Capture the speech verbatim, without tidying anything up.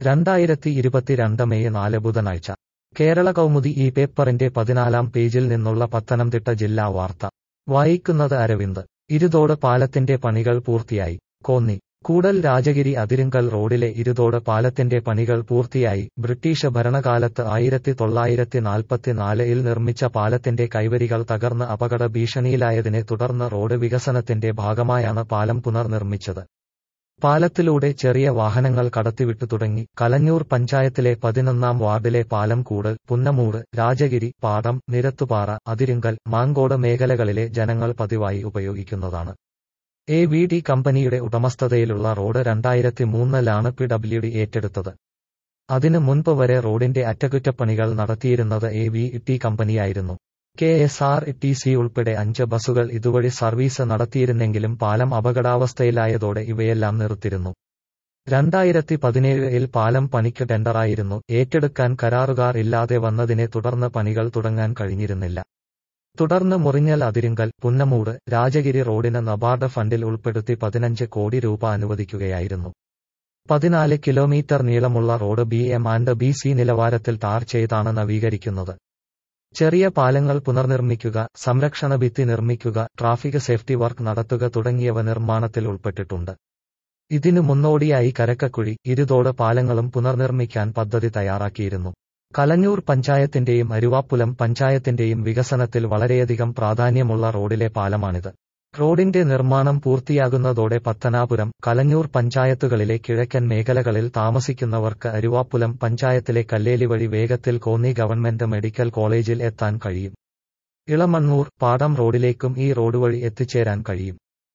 രണ്ടായിരത്തി ഇരുപത്തിരണ്ട് മെയ് നാല് ബുധനാഴ്ച കേരള കൗമുദി ഈ പേപ്പറിന്റെ പതിനാലാം പേജിൽ നിന്നുള്ള പത്തനംതിട്ട ജില്ലാ വാർത്ത വായിക്കുന്നത് അരവിന്ദ്. ഇരുതോട് പാലത്തിന്റെ പണികൾ പൂർത്തിയായി. കോന്നി. കൂടൽ രാജഗിരി അതിരുങ്കൽ റോഡിലെ ഇരുതോട് പാലത്തിന്റെ പണികൾ പൂർത്തിയായി. ബ്രിട്ടീഷ് ഭരണകാലത്ത് ആയിരത്തി തൊള്ളായിരത്തി നാൽപ്പത്തിനാലിൽ നിർമ്മിച്ച പാലത്തിന്റെ കൈവരികൾ തകർന്ന് അപകട ഭീഷണിയിലായതിനെ തുടർന്ന് റോഡ് വികസനത്തിന്റെ ഭാഗമായാണ് പാലം പുനർനിർമ്മിച്ചത്. പാലത്തിലൂടെ ചെറിയ വാഹനങ്ങൾ കടത്തിവിട്ടു തുടങ്ങി. കലഞ്ഞൂർ പഞ്ചായത്തിലെ പതിനൊന്നാം വാർഡിലെ പാലം കൂടൽ, പുന്നമൂട്, രാജഗിരി, പാടം, നിരത്തുപാറ, അതിരുങ്കൽ, മാങ്കോട് മേഖലകളിലെ ജനങ്ങൾ പതിവായി ഉപയോഗിക്കുന്നതാണ്. എ വി ഡി കമ്പനിയുടെ ഉടമസ്ഥതയിലുള്ള റോഡ് രണ്ടായിരത്തി മൂന്നിലാണ് പി ഡബ്ല്യു ഡി ഏറ്റെടുത്തത്. അതിനു മുൻപ് വരെ റോഡിന്റെ അറ്റകുറ്റപ്പണികൾ നടത്തിയിരുന്നത് എ വി ടി കമ്പനിയായിരുന്നു. K S R T C ഉൾപ്പെടെ അഞ്ച് ബസുകൾ ഇതുവഴി സർവീസ് നടത്തിയിരുന്നെങ്കിലും പാലം അപകടാവസ്ഥയിലായതോടെ ഇവയെല്ലാം നിർത്തിയിരുന്നു. രണ്ടായിരത്തി പതിനേഴിൽ പാലം പണിക്ക് ടെൻഡറായിരുന്നു. ഏറ്റെടുക്കാൻ കരാറുകാർ ഇല്ലാതെ വന്നതിനെ തുടർന്ന് പണികൾ തുടങ്ങാൻ കഴിഞ്ഞിരുന്നില്ല. തുടർന്ന് മുറിഞ്ഞൽ അതിരുങ്കൽ, പുന്നമൂട്, രാജഗിരി റോഡിന് നബാർഡ് ഫണ്ടിൽ ഉൾപ്പെടുത്തി പതിനഞ്ച് കോടി രൂപ അനുവദിക്കുകയായിരുന്നു. പതിനാല് കിലോമീറ്റർ നീളമുള്ള road B M and B C നിലവാരത്തിൽ ടാർ ചെയ്താണ് നവീകരിക്കുന്നത്. ചെറിയ പാലങ്ങൾ പുനർനിർമ്മിക്കുക, സംരക്ഷണ ഭിത്തി നിർമ്മിക്കുക, ട്രാഫിക് സേഫ്റ്റി വർക്ക് നടത്തുക തുടങ്ങിയവ നിർമ്മാണത്തിൽ ഉൾപ്പെട്ടിട്ടുണ്ട്. ഇതിനു മുന്നോടിയായി കരക്കക്കുഴി, ഇരുതോട് പാലങ്ങളും പുനർനിർമ്മിക്കാൻ പദ്ധതി തയ്യാറാക്കിയിരുന്നു. കലഞ്ഞൂർ പഞ്ചായത്തിന്റെയും അരുവാപ്പുലം പഞ്ചായത്തിന്റെയും വികസനത്തിൽ വളരെയധികം പ്രാധാന്യമുള്ള റോഡിലെ പാലമാണിത്. റോഡിന്റെ നിർമ്മാണം പൂർത്തിയാകുന്നതോടെ പത്തനാപുരം, കലഞ്ഞൂർ പഞ്ചായത്തുകളിലെ കിഴക്കൻ മേഖലകളിൽ താമസിക്കുന്നവർക്ക് അരുവാപ്പുലം പഞ്ചായത്തിലെ കല്ലേലി വഴി വേഗത്തിൽ കോന്നി ഗവൺമെന്റ് മെഡിക്കൽ കോളേജിൽ എത്താൻ കഴിയും. ഇളമണ്ണൂർ, പാടം റോഡിലേക്കും ഈ റോഡ് വഴി എത്തിച്ചേരാൻ കഴിയും.